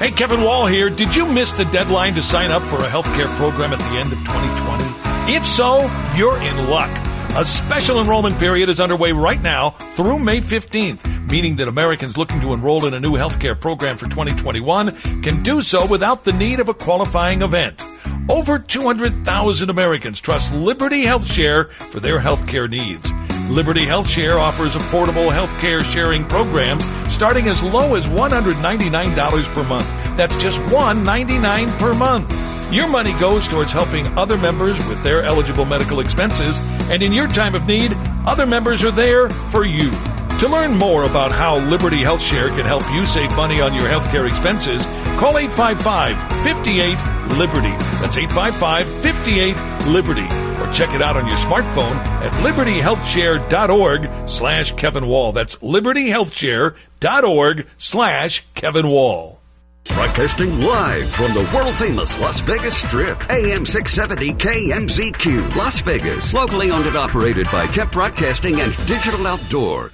Hey, Kevin Wall here. Did you miss the deadline to sign up for a healthcare program at the end of 2020? If so, you're in luck. A special enrollment period is underway right now through May 15th, meaning that Americans looking to enroll in a new healthcare program for 2021 can do so without the need of a qualifying event. Over 200,000 Americans trust Liberty HealthShare for their healthcare needs. Liberty HealthShare offers affordable healthcare sharing programs starting as low as $199 per month. That's just $199 per month. Your money goes towards helping other members with their eligible medical expenses, and in your time of need, other members are there for you. To learn more about how Liberty HealthShare can help you save money on your healthcare expenses, call 855-58-LIBERTY. That's 855-58-LIBERTY. Or check it out on your smartphone at libertyhealthshare.org/Kevin Wall. That's libertyhealthshare.org/Kevin Wall. Broadcasting live from the world-famous Las Vegas Strip, AM 670 KMZQ, Las Vegas. Locally owned and operated by Kep Broadcasting and Digital Outdoor.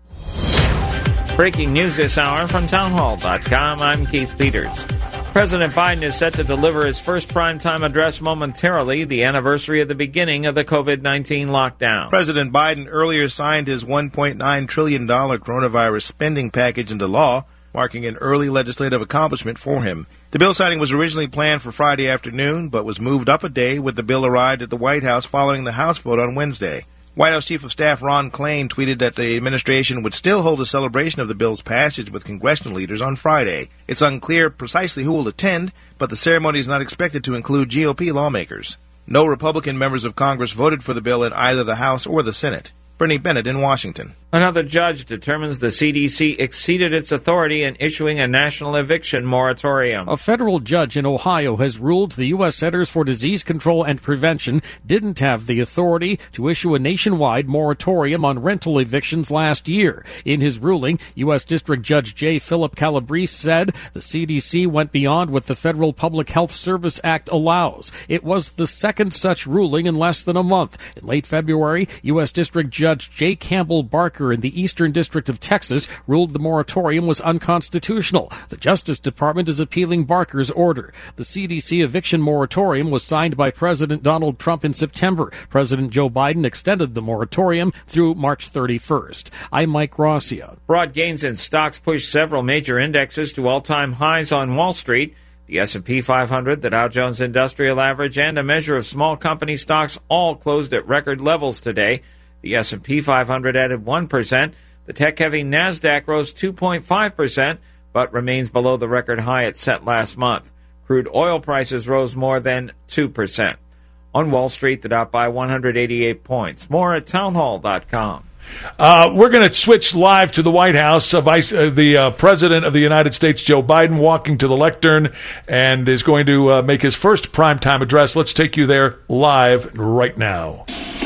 Breaking news this hour from townhall.com. I'm Keith Peters. President Biden is set to deliver his first primetime address momentarily, the anniversary of the beginning of the COVID-19 lockdown. President Biden earlier signed his $1.9 trillion coronavirus spending package into law, marking an early legislative accomplishment for him. The bill signing was originally planned for Friday afternoon, but was moved up a day when the bill arrived at the White House following the House vote on Wednesday. White House Chief of Staff Ron Klain tweeted that the administration would still hold a celebration of the bill's passage with congressional leaders on Friday. It's unclear precisely who will attend, but the ceremony is not expected to include GOP lawmakers. No Republican members of Congress voted for the bill in either the House or the Senate. Bernie Bennett in Washington. Another judge determines the CDC exceeded its authority in issuing a national eviction moratorium. A federal judge in Ohio has ruled the U.S. Centers for Disease Control and Prevention didn't have the authority to issue a nationwide moratorium on rental evictions last year. In his ruling, U.S. District Judge J. Philip Calabrese said the CDC went beyond what the Federal Public Health Service Act allows. It was the second such ruling in less than a month. In late February, U.S. District Judge J. Campbell Barker in the Eastern District of Texas ruled the moratorium was unconstitutional. The Justice Department is appealing Barker's order. The CDC eviction moratorium was signed by President Donald Trump in September. President Joe Biden extended the moratorium through March 31st. I'm Mike Rossio. Broad gains in stocks pushed several major indexes to all-time highs on Wall Street. The S&P 500, the Dow Jones Industrial Average, and a measure of small company stocks all closed at record levels today. The S&P 500 added 1%. The tech-heavy NASDAQ rose 2.5%, but remains below the record high it set last month. Crude oil prices rose more than 2%. On Wall Street, the Dow by 188 points. More at townhall.com. We're going to switch live to the White House. The President of the United States, Joe Biden, walking to the lectern and is going to make his first primetime address. Let's take you there live right now.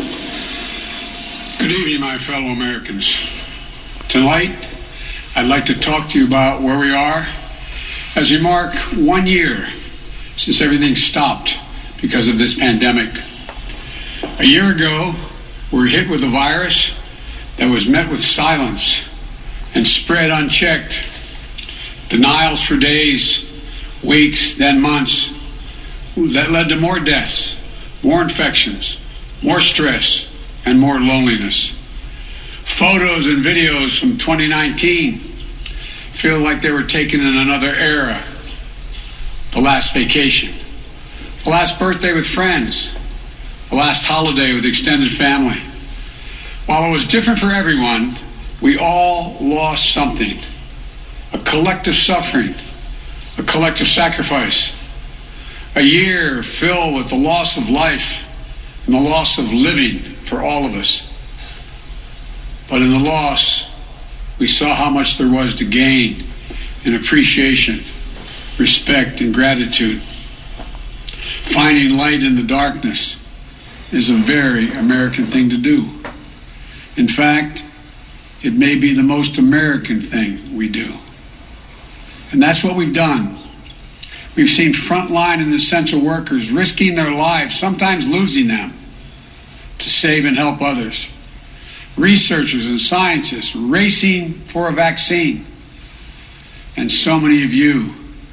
Good evening, my fellow Americans. Tonight, I'd like to talk to you about where we are as we mark 1 year since everything stopped because of this pandemic. A year ago, we were hit with a virus that was met with silence and spread unchecked. Denials for days, weeks, then months that led to more deaths, more infections, more stress, and more loneliness. Photos and videos from 2019 feel like they were taken in another era. The last vacation, the last birthday with friends, the last holiday with extended family. While it was different for everyone, we all lost something. A collective suffering, a collective sacrifice. A year filled with the loss of life and the loss of living for all of us. But in the loss, we saw how much there was to gain in appreciation, respect, and gratitude. Finding light in the darkness is a very American thing to do. In fact, it may be the most American thing we do. And that's what we've done. We've seen frontline and essential workers risking their lives, sometimes losing them, to save and help others. Researchers and scientists racing for a vaccine. And so many of you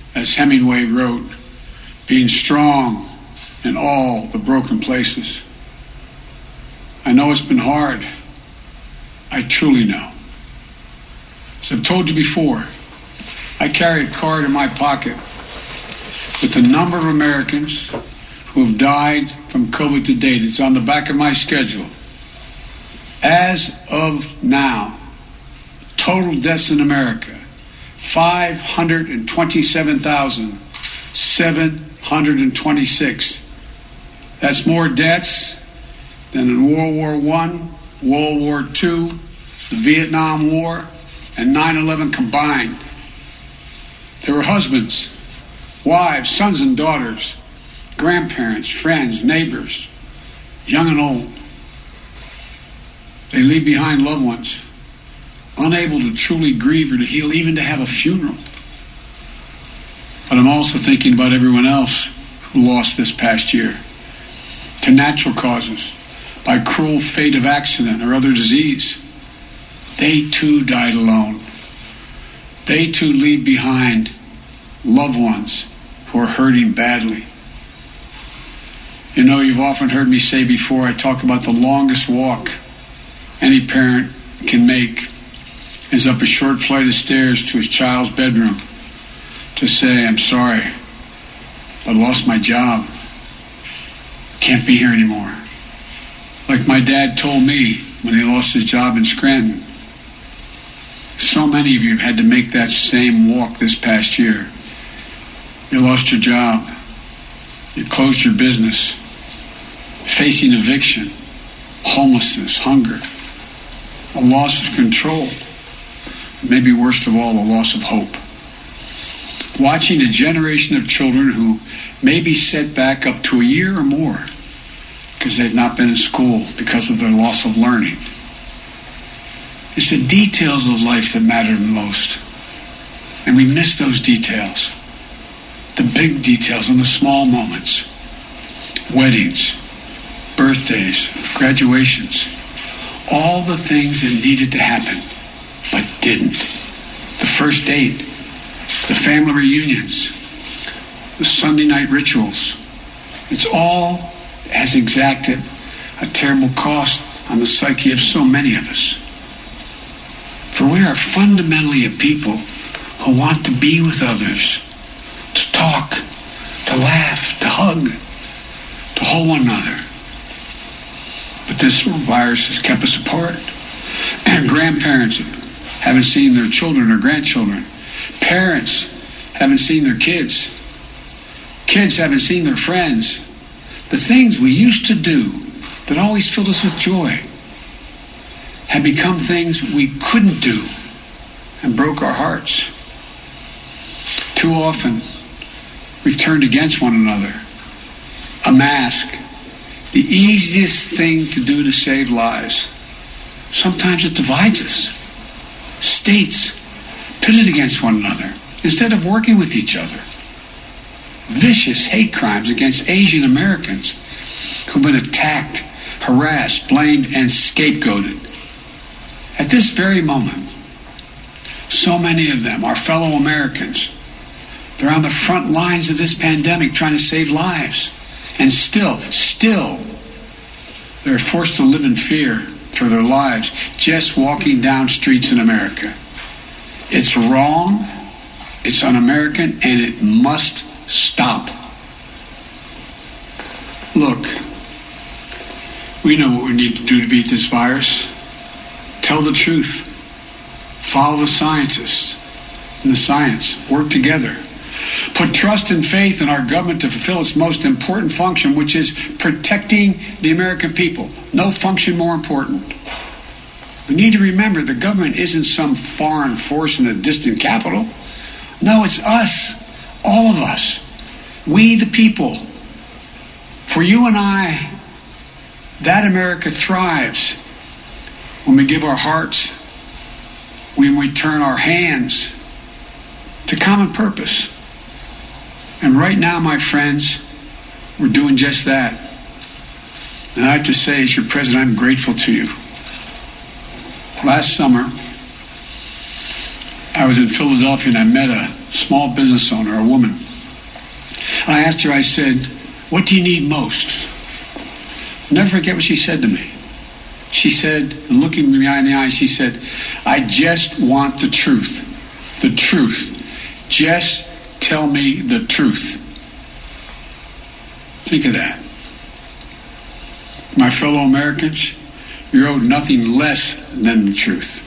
as Hemingway wrote, being strong in all the broken places. I know it's been hard. I truly know. As I've told you before, I carry a card in my pocket with the number of Americans who have died from COVID to date. It's on the back of my schedule. As of now, total deaths in America, 527,726. That's more deaths than in World War I, World War II, the Vietnam War, and 9/11 combined. There were husbands, wives, sons and daughters, grandparents, friends, neighbors, young and old. They leave behind loved ones, unable to truly grieve or to heal, even to have a funeral. But I'm also thinking about everyone else who lost this past year to natural causes, by cruel fate of accident or other disease. They too died alone. They too leave behind loved ones who are hurting badly. You know, you've often heard me say before, I talk about the longest walk any parent can make is up a short flight of stairs to his child's bedroom to say, I'm sorry, I lost my job. Can't be here anymore. Like my dad told me when he lost his job in Scranton. So many of you have had to make that same walk this past year. You lost your job. You closed your business. Facing eviction, homelessness, hunger, a loss of control. Maybe worst of all, a loss of hope. Watching a generation of children who may be set back up to a year or more because they've not been in school because of their loss of learning. It's the details of life that matter the most. And we miss those details. The big details and the small moments. Weddings, birthdays, graduations. All the things that needed to happen, but didn't. The first date, the family reunions, the Sunday night rituals. It's all has exacted a terrible cost on the psyche of so many of us. For we are fundamentally a people who want to be with others, to talk, to laugh, to hug, to hold one another. But this virus has kept us apart. And grandparents haven't seen their children or grandchildren. Parents haven't seen their kids. Kids haven't seen their friends. The things we used to do that always filled us with joy have become things we couldn't do and broke our hearts. Too often, we've turned against one another. A mask, the easiest thing to do to save lives. Sometimes it divides us. States pitted against one another instead of working with each other. Vicious hate crimes against Asian Americans who've been attacked, harassed, blamed, and scapegoated. At this very moment, so many of them are fellow Americans. They're on the front lines of this pandemic trying to save lives. And still, they're forced to live in fear for their lives just walking down streets in America. It's wrong, it's un-American, and it must stop. Look, we know what we need to do to beat this virus. Tell the truth. Follow the scientists and the science. Work together. Put trust and faith in our government to fulfill its most important function, which is protecting the American people. No function more important. We need to remember the government isn't some foreign force in a distant capital. No, it's us. All of us. We the people. For you and I, that America thrives when we give our hearts, when we turn our hands to common purpose. And right now, my friends, we're doing just that. And I have to say, as your president, I'm grateful to you. Last summer, I was in Philadelphia and I met a small business owner, a woman. I asked her, I said, what do you need most? I'll never forget what she said to me. She said, looking me in the eye, she said, I just want the truth. The truth. Just tell me the truth. Think of that. My fellow Americans, you're owed nothing less than the truth.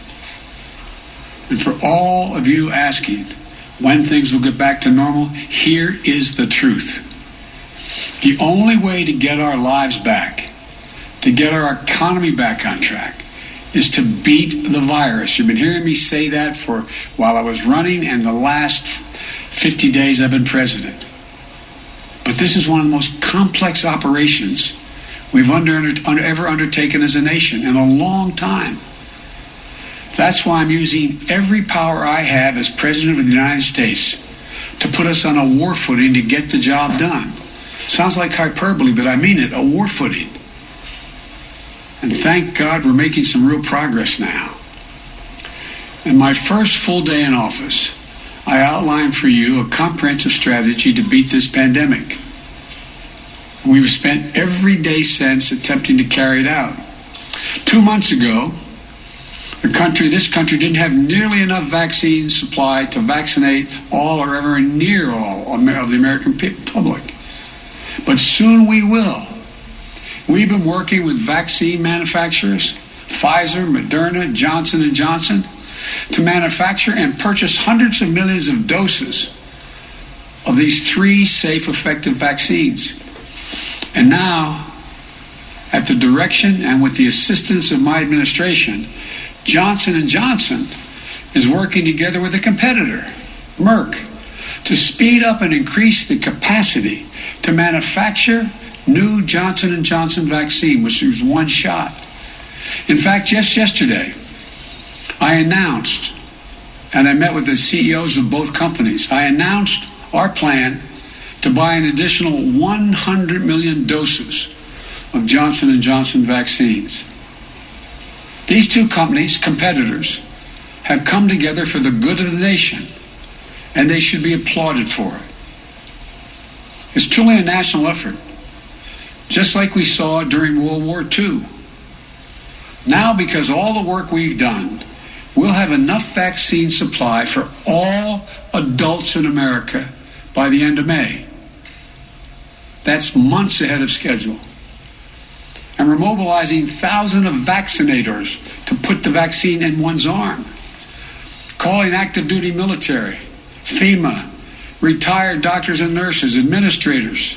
And for all of you asking when things will get back to normal, here is the truth. The only way to get our lives back, to get our economy back on track, is to beat the virus. You've been hearing me say that for while I was running and the last 50 days I've been president. But this is one of the most complex operations we've ever undertaken as a nation in a long time. That's why I'm using every power I have as President of the United States to put us on a war footing to get the job done. Sounds like hyperbole, but I mean it, a war footing. And thank God we're making some real progress now. In my first full day in office, I outlined for you a comprehensive strategy to beat this pandemic. We've spent every day since attempting to carry it out. 2 months ago, this country didn't have nearly enough vaccine supply to vaccinate all or ever near all of the American public. But soon we will. We've been working with vaccine manufacturers, Pfizer, Moderna, Johnson & Johnson, to manufacture and purchase hundreds of millions of doses of these 3 safe, effective vaccines. And now, at the direction and with the assistance of my administration, Johnson & Johnson is working together with a competitor, Merck, to speed up and increase the capacity to manufacture new Johnson & Johnson vaccine, which is one shot. In fact, just yesterday, I announced, and I met with the CEOs of both companies, I announced our plan to buy an additional 100 million doses of Johnson & Johnson vaccines. These 2 companies, competitors, have come together for the good of the nation, and they should be applauded for it. It's truly a national effort, just like we saw during World War II. Now, because of all the work we've done, we'll have enough vaccine supply for all adults in America by the end of May. That's months ahead of schedule. And we're mobilizing thousands of vaccinators to put the vaccine in one's arm, calling active duty military, FEMA, retired doctors and nurses, administrators,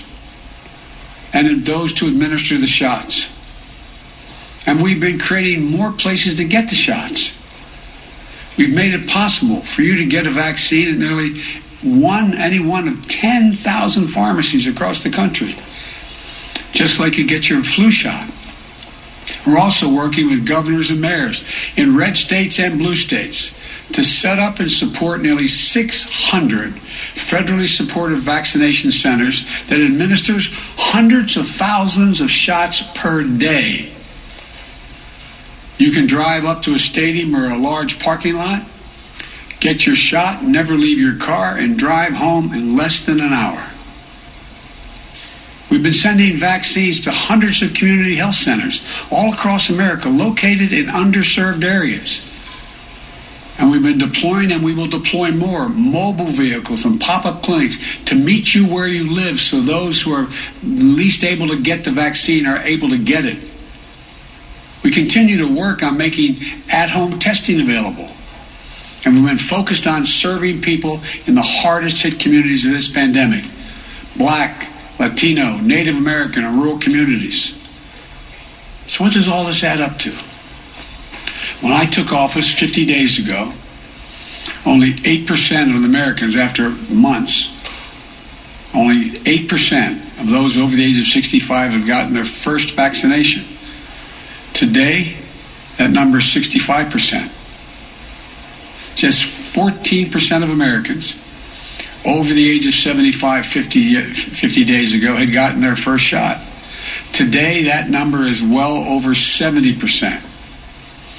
and those to administer the shots. And we've been creating more places to get the shots. We've made it possible for you to get a vaccine at nearly any one of 10,000 pharmacies across the country, just like you get your flu shot. We're also working with governors and mayors in red states and blue states to set up and support nearly 600 federally supported vaccination centers that administers hundreds of thousands of shots per day. You can drive up to a stadium or a large parking lot, get your shot, never leave your car, and drive home in less than an hour. We've been sending vaccines to hundreds of community health centers all across America, located in underserved areas. And we've been deploying, and we will deploy more mobile vehicles and pop-up clinics to meet you where you live, so those who are least able to get the vaccine are able to get it. We continue to work on making at-home testing available. And we've been focused on serving people in the hardest hit communities of this pandemic: Black, Latino, Native American, and rural communities. So what does all this add up to? When I took office 50 days ago, only 8% of the Americans, after months, only 8% of those over the age of 65 have gotten their first vaccination. Today, that number is 65%. Just 14% of Americans over the age of 75 50 days ago had gotten their first shot. Today, that number is well over 70%.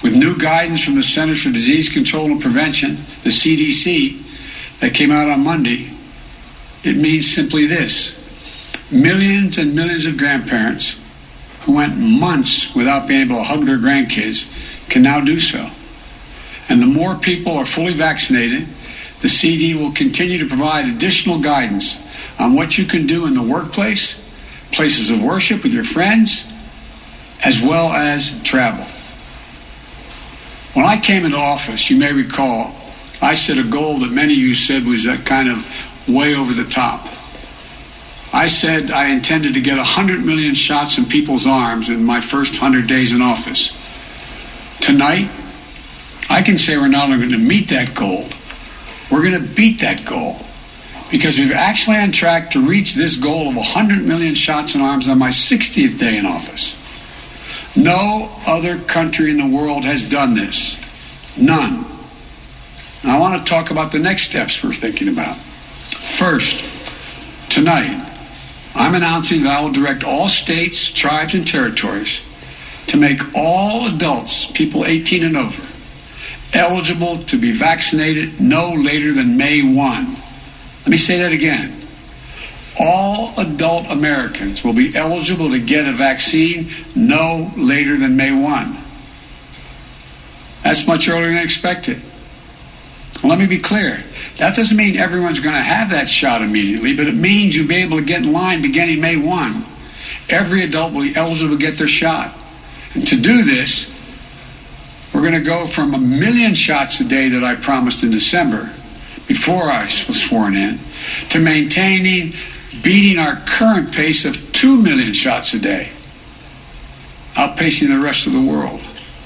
with new guidance from the Centers for Disease Control and Prevention, the CDC, that came out on Monday, it means simply this. Millions and millions of grandparents who went months without being able to hug their grandkids can now do so. And the more people are fully vaccinated, the CD will continue to provide additional guidance on what you can do in the workplace, places of worship with your friends, as well as travel. When I came into office, you may recall, I set a goal that many of you said was that kind of way over the top. I said I intended to get 100 million shots in people's arms in my first 100 days in office. Tonight, I can say we're not only going to meet that goal, we're going to beat that goal, because we're actually on track to reach this goal of 100 million shots in arms on my 60th day in office. No other country in the world has done this. None. And I want to talk about the next steps we're thinking about. First, tonight, I'm announcing that I will direct all states, tribes, and territories to make all adults, people 18 and over, eligible to be vaccinated no later than May 1. Let me say that again. All adult Americans will be eligible to get a vaccine no later than May 1. That's much earlier than expected. Let me be clear. That doesn't mean everyone's going to have that shot immediately, but it means you'll be able to get in line beginning May 1. Every adult will be eligible to get their shot. And to do this, we're going to go from 1 million shots a day that I promised in December, before I was sworn in, to beating our current pace of 2 million shots a day, outpacing the rest of the world.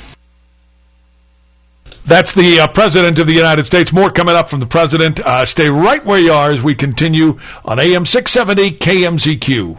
That's the President of the United States. More coming up from the President. Stay right where you are as we continue on AM 670 KMZQ.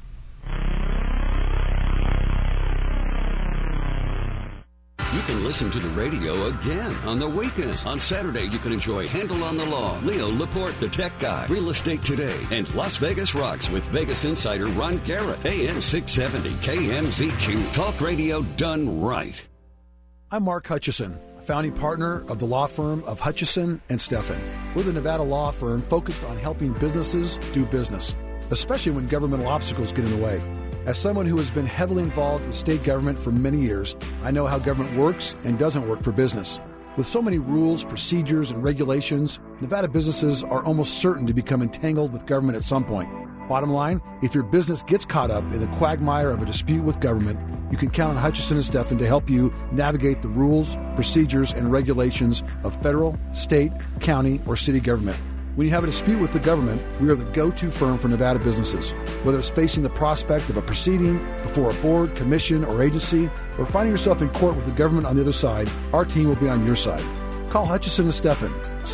You can listen to the radio again on the weekends. On Saturday, you can enjoy Handle on the Law, Leo Laporte, the Tech Guy, Real Estate Today, and Las Vegas Rocks with Vegas insider Ron Garrett. AM 670 KMZQ. Talk radio done right. I'm Mark Hutchison, founding partner of the law firm of Hutchison and Steffen. We're the Nevada law firm focused on helping businesses do business, especially when governmental obstacles get in the way. As someone who has been heavily involved with state government for many years, I know how government works and doesn't work for business. With so many rules, procedures, and regulations, Nevada businesses are almost certain to become entangled with government at some point. Bottom line, if your business gets caught up in the quagmire of a dispute with government, you can count on Hutchison and Steffen to help you navigate the rules, procedures, and regulations of federal, state, county, or city government. When you have a dispute with the government, we are the go-to firm for Nevada businesses. Whether it's facing the prospect of a proceeding before a board, commission, or agency, or finding yourself in court with the government on the other side, our team will be on your side. Call Hutchison and Steffen,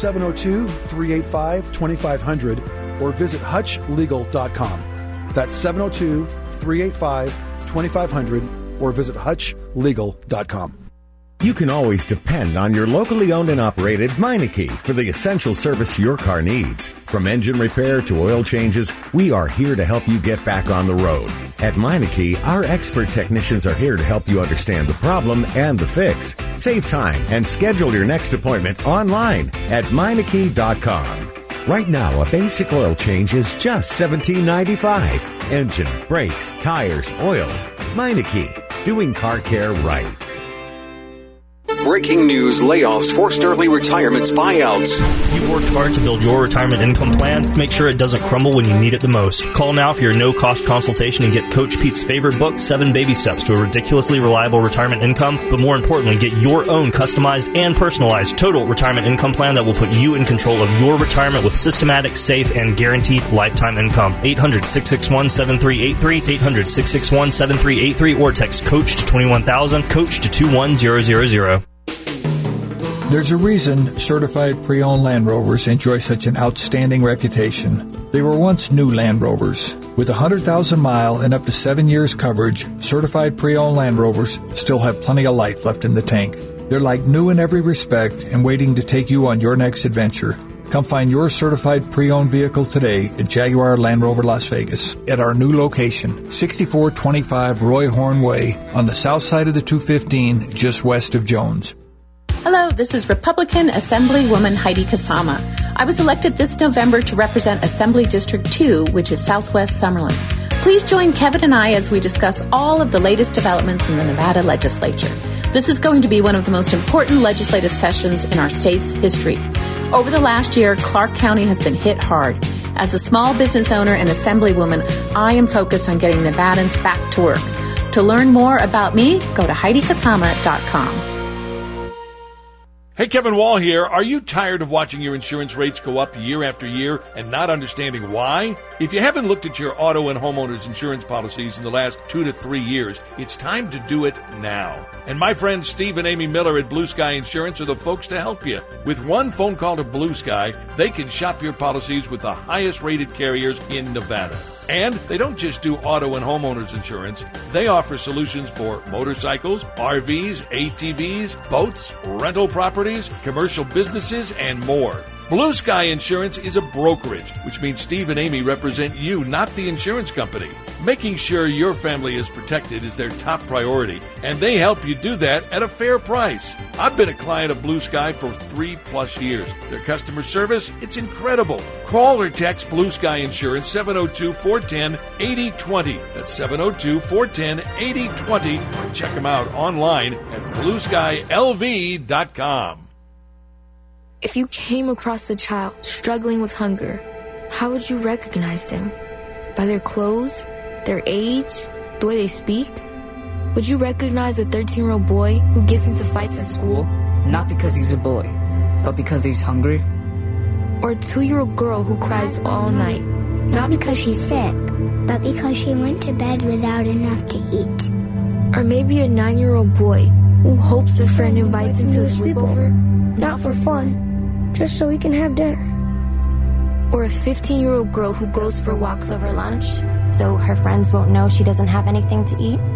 702-385-2500, or visit hutchlegal.com. That's 702-385-2500, or visit hutchlegal.com. You can always depend on your locally owned and operated Meineke for the essential service your car needs. From engine repair to oil changes, we are here to help you get back on the road. At Meineke, our expert technicians are here to help you understand the problem and the fix. Save time and schedule your next appointment online at Meineke.com. Right now, a basic oil change is just $17.95. Engine, brakes, tires, oil. Meineke, doing car care right. Breaking news, layoffs, forced early retirements, buyouts. You've worked hard to build your retirement income plan. Make sure it doesn't crumble when you need it the most. Call now for your no-cost consultation and get Coach Pete's favorite book, 7 Baby Steps to a Ridiculously Reliable Retirement Income. But more importantly, get your own customized and personalized total retirement income plan that will put you in control of your retirement with systematic, safe, and guaranteed lifetime income. 800-661-7383, 800-661-7383, or text COACH to 21000, COACH to 21000. There's a reason certified pre-owned Land Rovers enjoy such an outstanding reputation. They were once new Land Rovers. With 100,000-mile and up to 7 years coverage, certified pre-owned Land Rovers still have plenty of life left in the tank. They're like new in every respect and waiting to take you on your next adventure. Come find your certified pre-owned vehicle today at Jaguar Land Rover Las Vegas at our new location, 6425 Roy Horn Way on the south side of the 215, just west of Jones. Hello, this is Republican Assemblywoman Heidi Kasama. I was elected this November to represent Assembly District 2, which is Southwest Summerlin. Please join Kevin and I as we discuss all of the latest developments in the Nevada legislature. This is going to be one of the most important legislative sessions in our state's history. Over the last year, Clark County has been hit hard. As a small business owner and assemblywoman, I am focused on getting Nevadans back to work. To learn more about me, go to HeidiKasama.com. Hey, Kevin Wall here. Are you tired of watching your insurance rates go up year after year and not understanding why? If you haven't looked at your auto and homeowners insurance policies in the last 2 to 3 years, it's time to do it now. And my friends Steve and Amy Miller at Blue Sky Insurance are the folks to help you. With one phone call to Blue Sky, they can shop your policies with the highest rated carriers in Nevada. And they don't just do auto and homeowners insurance. They offer solutions for motorcycles, RVs, ATVs, boats, rental properties, commercial businesses, and more. Blue Sky Insurance is a brokerage, which means Steve and Amy represent you, not the insurance company. Making sure your family is protected is their top priority, and they help you do that at a fair price. I've been a client of Blue Sky for 3+ years. Their customer service, it's incredible. Call or text Blue Sky Insurance 702-410-8020. That's 702-410-8020. Or check them out online at blueskylv.com. If you came across a child struggling with hunger, how would you recognize them? By their clothes, their age, the way they speak? Would you recognize a 13-year-old boy who gets into fights at school? Not because he's a boy, but because he's hungry? Or a 2-year-old girl who cries all night? Not because she's sick, but because she went to bed without enough to eat. Or maybe a 9-year-old boy who hopes a friend invites him to a sleepover? Not for fun, just so we can have dinner. Or a 15-year-old girl who goes for walks over lunch, so her friends won't know she doesn't have anything to eat?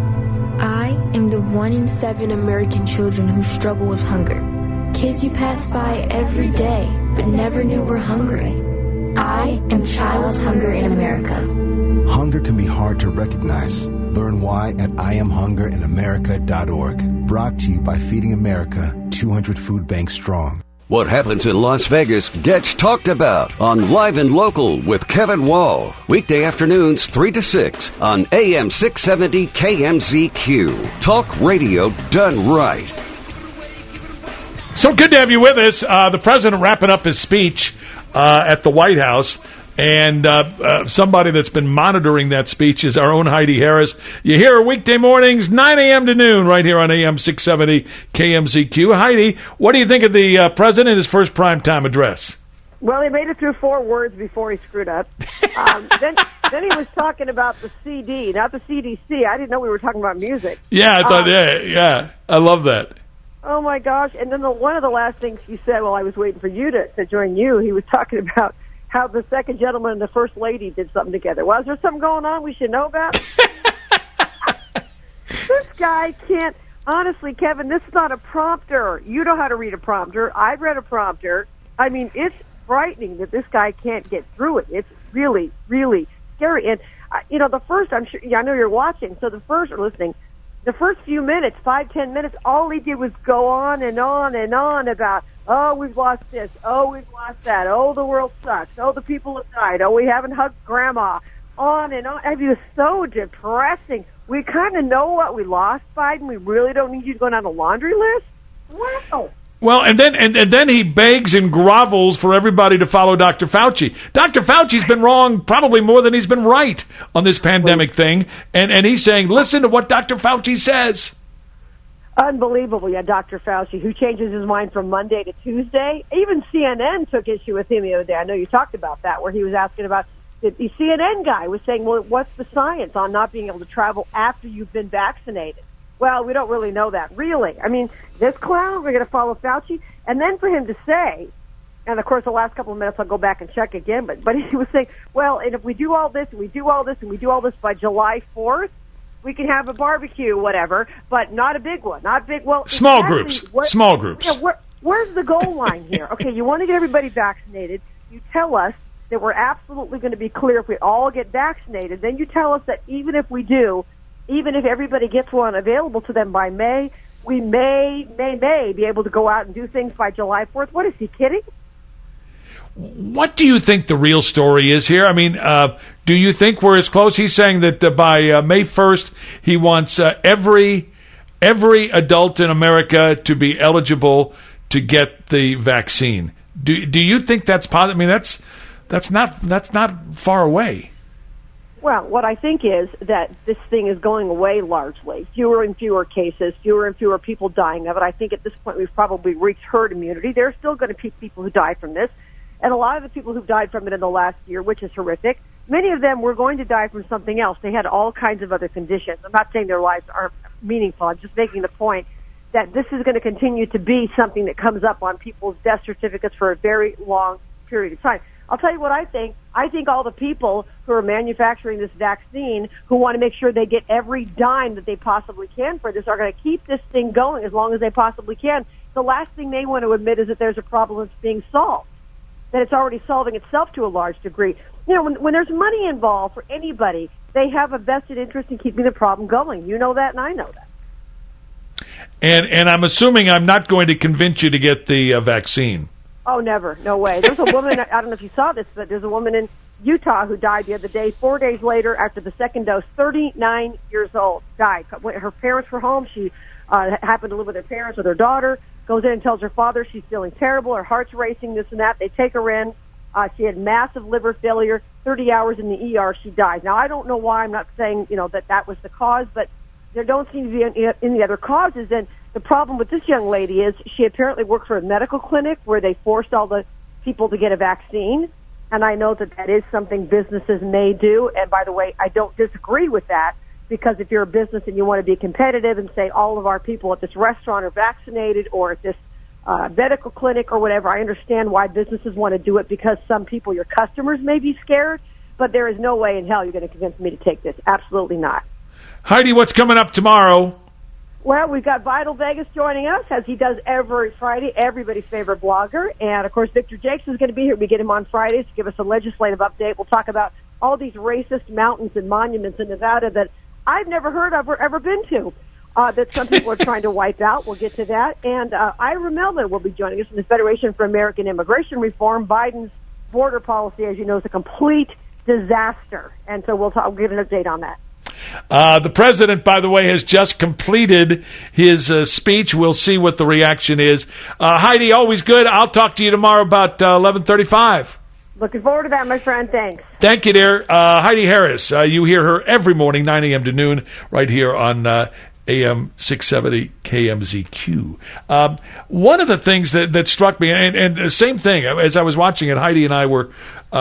I am the 1 in 7 American children who struggle with hunger. Kids you pass by every day, but never knew were hungry. I am Child Hunger in America. Hunger can be hard to recognize. Learn why at IamHungerInAmerica.org. Brought to you by Feeding America, 200 Food Banks Strong. What happens in Las Vegas gets talked about on Live and Local with Kevin Wall. Weekday afternoons 3 to 6 on AM 670 KMZQ. Talk radio done right. So good to have you with us. The president wrapping up his speech at the White House. And somebody that's been monitoring that speech is our own Heidi Harris. You hear her weekday mornings, 9 a.m. to noon, right here on AM 670 KMZQ. Heidi, what do you think of the president, his first primetime address? Well, he made it through 4 words before he screwed up. Then he was talking about the CD, not the CDC. I didn't know we were talking about music. Yeah, I thought, yeah, I love that. Oh, my gosh. And then one of the last things he said while I was waiting for you to join you, he was talking about how the second gentleman and the first lady did something together. Well, is there something going on we should know about? This guy can't. Honestly, Kevin, this is not a prompter. You know how to read a prompter. I've read a prompter. I mean, it's frightening that this guy can't get through it. It's really, really scary. And, the first, I know you're watching, so the first, or listening, the first few minutes, 5-10 minutes, all he did was go on and on and on about, oh, we've lost this. Oh, we've lost that. Oh, the world sucks. Oh, the people have died. Oh, we haven't hugged Grandma. On and on. It was so depressing. We kind of know what we lost, Biden. We really don't need you to go down a laundry list. Wow. Well, and then he begs and grovels for everybody to follow Dr. Fauci. Dr. Fauci's been wrong probably more than he's been right on this pandemic thing, and he's saying, listen to what Dr. Fauci says. Unbelievable, yeah, Dr. Fauci, who changes his mind from Monday to Tuesday. Even CNN took issue with him the other day. I know you talked about that, where he was asking about, the CNN guy was saying, well, what's the science on not being able to travel after you've been vaccinated? Well, we don't really know that, really. I mean, this clown, we're going to follow Fauci. And then for him to say, and of course the last couple of minutes I'll go back and check again, but he was saying, well, and if we do all this, and we do all this, and we do all this by July 4th, we can have a barbecue, whatever, but not a big one. Not big, well... Small groups. Small groups. Where's the goal line here? Okay, you want to get everybody vaccinated. You tell us that we're absolutely going to be clear if we all get vaccinated. Then you tell us that even if we do, even if everybody gets one available to them by May, we may be able to go out and do things by July 4th. What, is he kidding? What do you think the real story is here? I mean, do you think we're as close? He's saying that by May 1st, he wants every adult in America to be eligible to get the vaccine. Do you think that's possible? I mean, that's not far away. Well, what I think is that this thing is going away largely. Fewer and fewer cases, fewer and fewer people dying of it. I think at this point we've probably reached herd immunity. There are still going to be people who die from this. And a lot of the people who've died from it in the last year, which is horrific, many of them were going to die from something else. They had all kinds of other conditions. I'm not saying their lives aren't meaningful. I'm just making the point that this is going to continue to be something that comes up on people's death certificates for a very long period of time. I'll tell you what I think. I think all the people who are manufacturing this vaccine, who want to make sure they get every dime that they possibly can for this, are going to keep this thing going as long as they possibly can. The last thing they want to admit is that there's a problem that's being solved, that it's already solving itself to a large degree. You know, when there's money involved for anybody, they have a vested interest in keeping the problem going. You know that, and I know that. And I'm assuming I'm not going to convince you to get the vaccine. Oh, never. No way. There's a woman, I don't know if you saw this, but there's a woman in Utah who died the other day, 4 days later after the second dose, 39 years old, died. Her parents were home. She happened to live with her parents with her daughter, goes in and tells her father she's feeling terrible, her heart's racing, this and that. They take her in. She had massive liver failure, 30 hours in the ER, she died. Now, I don't know why. I'm not saying, that was the cause, but there don't seem to be any other causes. And the problem with this young lady is she apparently worked for a medical clinic where they forced all the people to get a vaccine. And I know that is something businesses may do. And by the way, I don't disagree with that, because if you're a business and you want to be competitive and say all of our people at this restaurant are vaccinated, or at this medical clinic or whatever, I understand why businesses want to do it, because some people, your customers, may be scared. But there is no way in hell you're going to convince me to take this. Absolutely not. Heidi, what's coming up tomorrow? Well, we've got Vital Vegas joining us, as he does every Friday, everybody's favorite blogger. And, of course, Victor Jakes is going to be here. We get him on Fridays to give us a legislative update. We'll talk about all these racist mountains and monuments in Nevada that I've never heard of or ever been to, that some people are trying to wipe out. We'll get to that. And Ira Melvin will be joining us from the Federation for American Immigration Reform. Biden's border policy, as you know, is a complete disaster. And so we'll give an update on that. The president, by the way, has just completed his speech. We'll see what the reaction is. Heidi, always good. I'll talk to you tomorrow about 11:35. Looking forward to that, my friend. Thanks. Thank you, dear. Heidi Harris, you hear her every morning, 9 a.m. to noon, right here on AM 670 KMZQ. One of the things that struck me, and the same thing, as I was watching it, Heidi and I were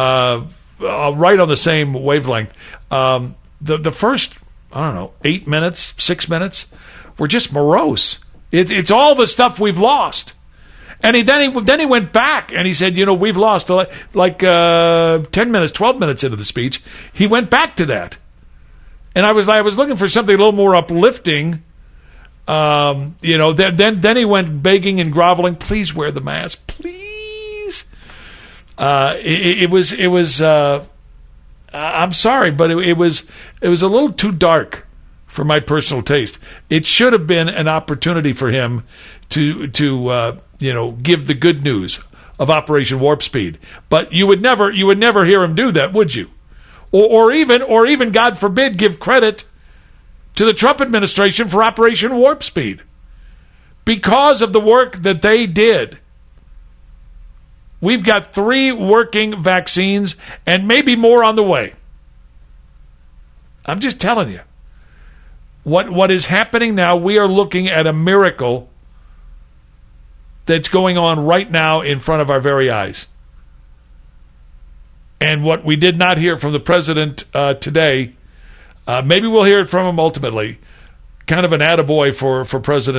right on the same wavelength. The first, 6 minutes were just morose. It's all the stuff we've lost. And then he went back and he said, we've lost like 10 minutes, 12 minutes into the speech. He went back to that. And I was looking for something a little more uplifting. Then he went begging and groveling, please wear the mask, please. It was I'm sorry, but it was a little too dark for my personal taste. It should have been an opportunity for him to give the good news of Operation Warp Speed. But you would never hear him do that, would you? Or even, God forbid, give credit to the Trump administration for Operation Warp Speed. Because of the work that they did, we've got 3 working vaccines and maybe more on the way. I'm just telling you. What is happening now, we are looking at a miracle that's going on right now in front of our very eyes. And what we did not hear from the president today, maybe we'll hear it from him ultimately. Kind of an attaboy for President